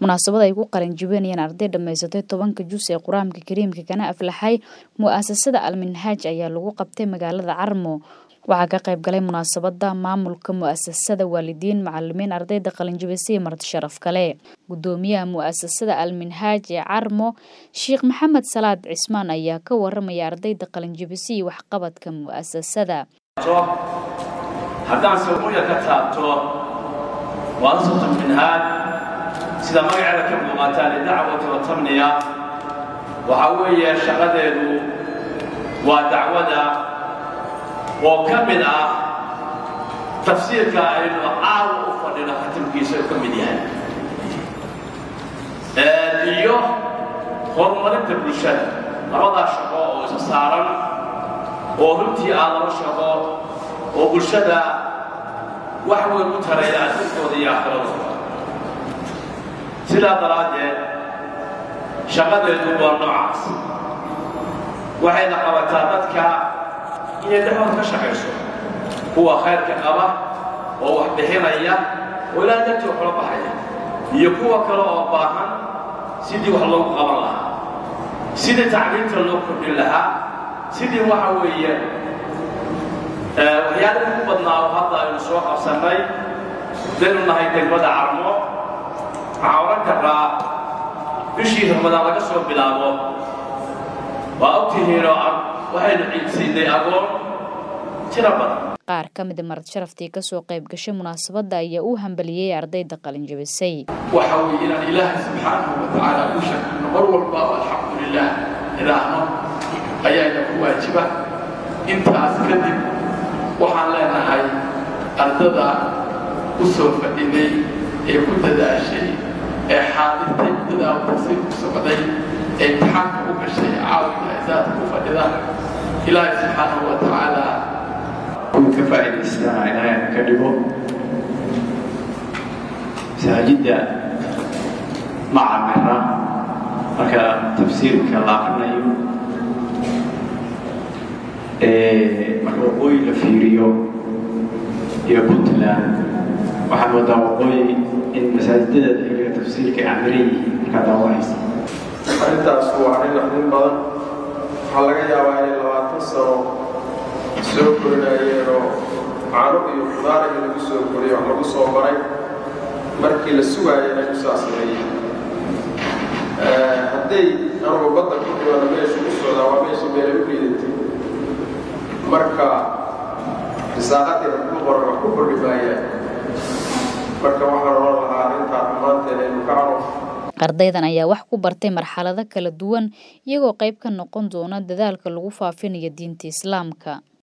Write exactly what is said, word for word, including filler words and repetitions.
munaasabad ay ku qaran jibinayaan arday dhameysatay tobanka juz ee Quraanka Kariimka kana aflaxay mu'asasada Al-Minhaj ayaa lagu qabtay magaalada Carmo. waxaa ka qayb galay munaasabada maamulka mu'asasada, waalidiin, macallimiin, ardayda qalin jabisay marti sharaf kale. gudoomiyaha mu'asasada Al-Minhaj ee Carmo, Sheekh Maxamed Salaad Cismaan ayaa ka waramaya ardayda qalin jabisay waxqabadka mu'asasada. haddaan sawirka ka taabto mu'asasada Al-Minhaj sida magaceeda ka muuqata dacwada wa tamniya waxa weeye shaqadeedu waa dacwada oo ka mid ah tafsiirka aynu caaw u fadhino khatimkiisa ka mid yahay iyo horumarinta bulshada labada shaqo oo isa saaran oo runtii aan laba shaqo oo bulshada wax weyn u taraya adduunkooda iyo aakhirada sidaa daraadeed shaqadeedu waa noocaas waxayna qabataa dadka inay dhexdood ka shaqayso kuwa khayrka qaba oo wax bixinaya oo ilaa dadka wax la baxaya iyo kuwa kale oo baahan sidii wax loogu qaban lahaa sidii tacliinta loo kordhin lahaa sidii waxa weeye waxyaalaha ugu badnaa oo hadda aynu soo qabsannay daynu nahay degmada Carmo waxaa oran karaa bishii Ramadaan laga soo bilaabo waa ogtihiin oo waxaynu ciidsiinay agoon tiro badan. qaar ka mid ah marti sharaftii ka soo qayb gashay munaasabada ayaa u hambaliyay ardayda qalin jabisay. waxa weeye inaan Ilaahay subxaanahu wa ta'aala u shukriyo mar walba alxamdulillah ilaahna ayaana ku waajiba. intaas kadib waxaan leenahay ardada u soo fadhiday ee ku dadaashay ee xaadirtay dadaal tafsiir ku socday ee imtixaanka u gashay caawiga zaad ku fadhida Ilaahay subxaanahu wa ta'aala ka faa'iidaystaan inaan ka dhigo masaajidda macamira marka tafsiirka la aqrinayo ee marka waqooyi la fiiriyo iyo Puntland waxaa moodaa waqooyi in masaajidada iyo tafsiirka amriyay ka daawaysa. arrintaas waa arrin naxdin badan waxaa laga yaabaa in labaatan sano soo kordhayeenoo caano iyo khudaar in lagu soo koriyo wax lagu soo baray markii la sugaayay inay ku saasmeeyeen hadday anugu badda ku dhibaana meesha ku socdaa waa meesha meelay u liidatay marka risaaqadii ku qoran wax ku kordhi maayaan marka waxaan oran lahaa arrintaa dhammaanteen aynu ka cano. ardaydan ayaa wax ku bartay marxalado kala duwan iyagoo qayb ka noqon doona dadaalka lagu faafinayo diinta Islaamka.